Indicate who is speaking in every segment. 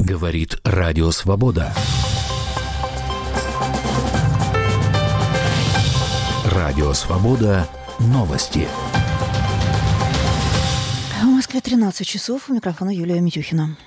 Speaker 1: Говорит Радио Свобода. Радио Свобода. Новости.
Speaker 2: В Москве 13 часов. У микрофона Юлия Митюхина.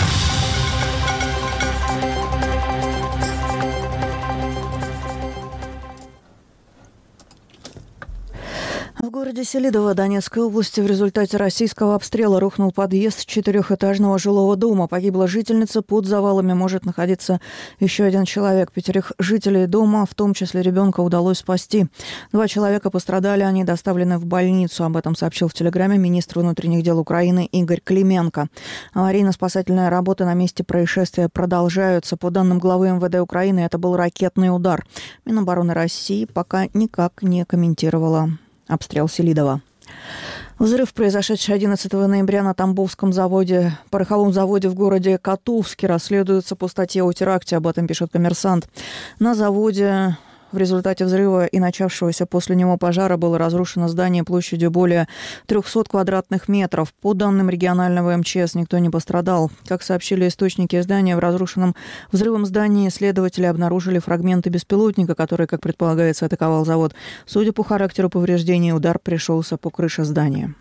Speaker 2: В городе Селидово Донецкой области в результате российского обстрела рухнул подъезд четырехэтажного жилого дома. Погибла жительница. Под завалами может находиться еще один человек. 5 жителей дома, в том числе ребенка, удалось спасти. 2 человека пострадали, они доставлены в больницу. Об этом сообщил в Телеграме министр внутренних дел Украины Игорь Клименко. Аварийно-спасательные работы на месте происшествия продолжаются. По данным главы МВД Украины, это был ракетный удар. Минобороны России пока никак не комментировала обстрел Селидова. Взрыв, произошедший 11 ноября на Тамбовском заводе, пороховом заводе в городе Котовске, расследуется по статье о теракте. Об этом пишет «Коммерсант». На заводе в результате взрыва и начавшегося после него пожара было разрушено здание площадью более 300 квадратных метров. По данным регионального МЧС, никто не пострадал. Как сообщили источники издания, в разрушенном взрывом здании следователи обнаружили фрагменты беспилотника, который, как предполагается, атаковал завод. Судя по характеру повреждений, удар пришелся по крыше здания.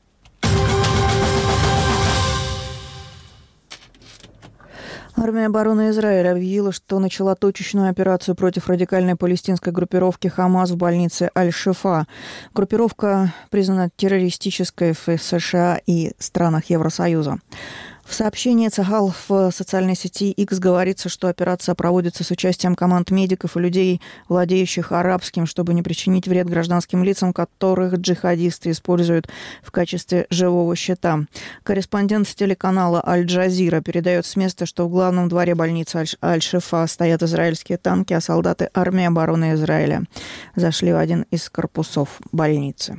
Speaker 2: Армия обороны Израиля объявила, что начала точечную операцию против радикальной палестинской группировки «Хамас» в больнице Аль-Шифа. Группировка признана террористической в США и странах Евросоюза. В сообщении Цагал в социальной сети X говорится, что операция проводится с участием команд медиков и людей, владеющих арабским, чтобы не причинить вред гражданским лицам, которых джихадисты используют в качестве живого щита. Корреспондент телеканала Аль-Джазира передает с места, что в главном дворе больницы Аль-Шифа стоят израильские танки, а солдаты армии обороны Израиля зашли в один из корпусов больницы.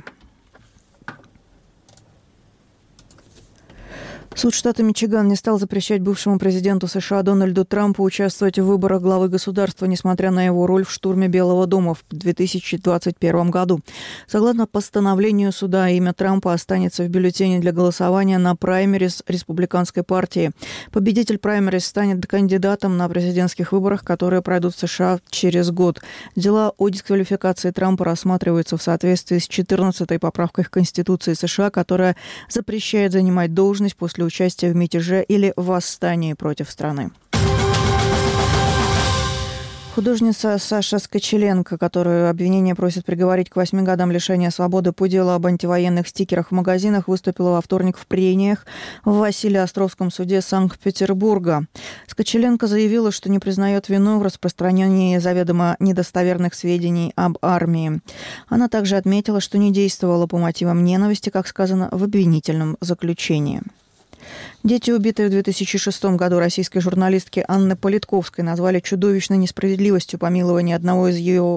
Speaker 2: Суд штата Мичиган не стал запрещать бывшему президенту США Дональду Трампу участвовать в выборах главы государства, несмотря на его роль в штурме Белого дома в 2021 году. Согласно постановлению суда, имя Трампа останется в бюллетене для голосования на праймериз республиканской партии. Победитель праймериз станет кандидатом на президентских выборах, которые пройдут в США через год. Дела о дисквалификации Трампа рассматриваются в соответствии с 14-й поправкой к Конституции США, которая запрещает занимать должность после участия в мятеже или восстании против страны. Художница Саша Скочеленко, которую обвинение просит приговорить к 8 годам лишения свободы по делу об антивоенных стикерах в магазинах, выступила во вторник в прениях в Василеостровском суде Санкт-Петербурга. Скочеленко заявила, что не признает вину в распространении заведомо недостоверных сведений об армии. Она также отметила, что не действовала по мотивам ненависти, как сказано в обвинительном заключении. Дети, убитые в 2006 году российской журналистки Анны Политковской, назвали чудовищной несправедливостью помилования одного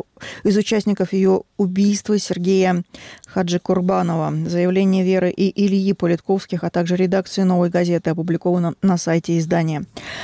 Speaker 2: из участников ее убийства Сергея Хаджикурбанова. Заявление Веры и Ильи Политковских, а также редакции «Новой газеты» опубликовано на сайте издания.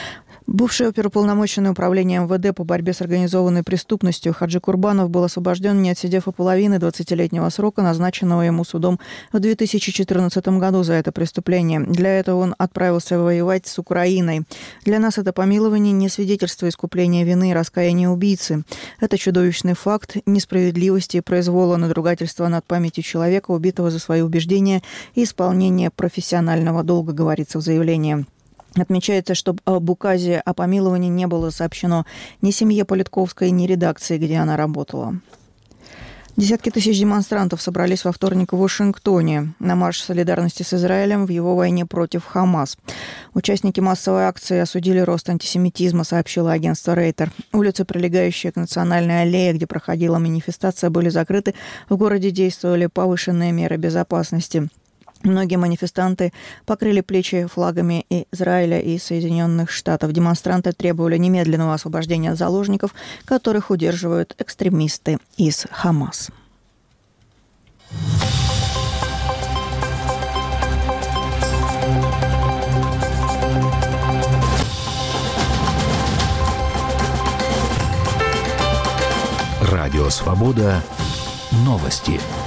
Speaker 2: Бывший оперуполномоченный управлением МВД по борьбе с организованной преступностью Хаджикурбанов был освобожден, не отсидев и половины 20-летнего срока, назначенного ему судом в 2014 году за это преступление. Для этого он отправился воевать с Украиной. Для нас это помилование не свидетельство искупления вины и раскаяния убийцы. Это чудовищный факт несправедливости и произвола, надругательства над памятью человека, убитого за свои убеждения и исполнение профессионального долга, говорится в заявлении. Отмечается, что об указе о помиловании не было сообщено ни семье Политковской, ни редакции, где она работала. Десятки тысяч демонстрантов собрались во вторник в Вашингтоне на марш солидарности с Израилем в его войне против Хамас. Участники массовой акции осудили рост антисемитизма, сообщило агентство Рейтер. Улицы, прилегающие к Национальной аллее, где проходила манифестация, были закрыты. В городе действовали повышенные меры безопасности. Многие манифестанты покрыли плечи флагами Израиля и Соединенных Штатов. Демонстранты требовали немедленного освобождения заложников, которых удерживают экстремисты из Хамас.
Speaker 1: Радио Свобода. Новости.